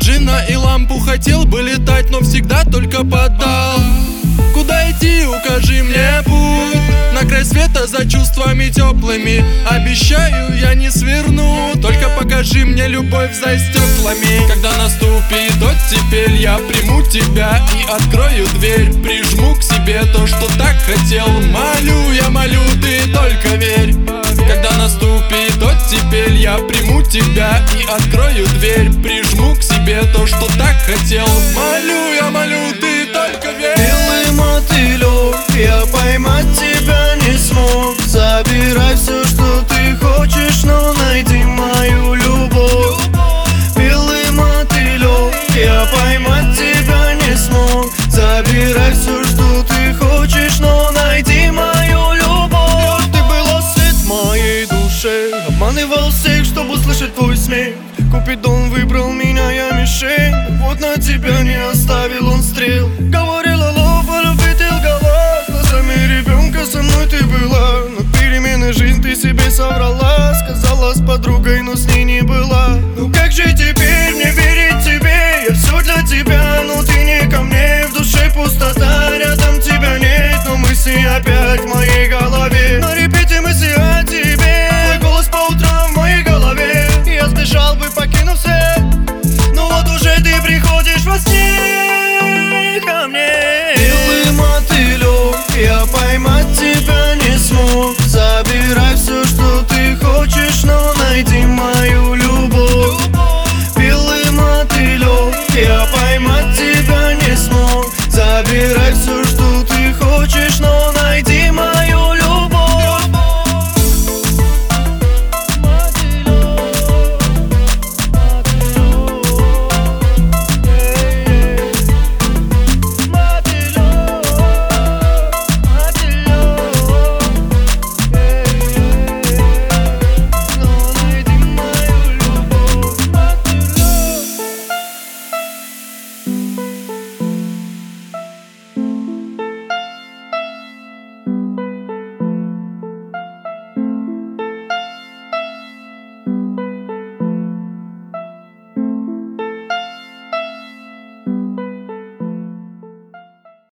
Джина и лампу, хотел бы летать, но всегда только поддал. Куда идти, укажи мне путь, на край света за чувствами теплыми. Обещаю, я не сверну, только покажи мне любовь за стеклами. Когда наступит оттепель, я приму тебя и открою дверь. Прижму к себе то, что так хотел. Молю, я молю, ты только верь. Когда наступит оттепель, я приму тебя и открою дверь. Прижму к себе то, что так хотел. Молю, я молю, ты только верь. Белый мотылёк, я поймать тебя не смог. Забирай все, что ты хочешь, но найди мою любовь. Белый мотылёк, я поймать тебя не смог. Забирай все, что ты хочешь, но найди мою любовь. Ты была свет в моей душе, обманывал всех, чтобы услышать твой смех. Купидон выбрал меня, я мишень. Вот на тебя не оставил он стрел. Говорила лов, а любви ты лгала. Глазами ребенка со мной ты была. Но перемены жизнь ты себе соврала. Сказала с подругой, но с ней не была. Ну как же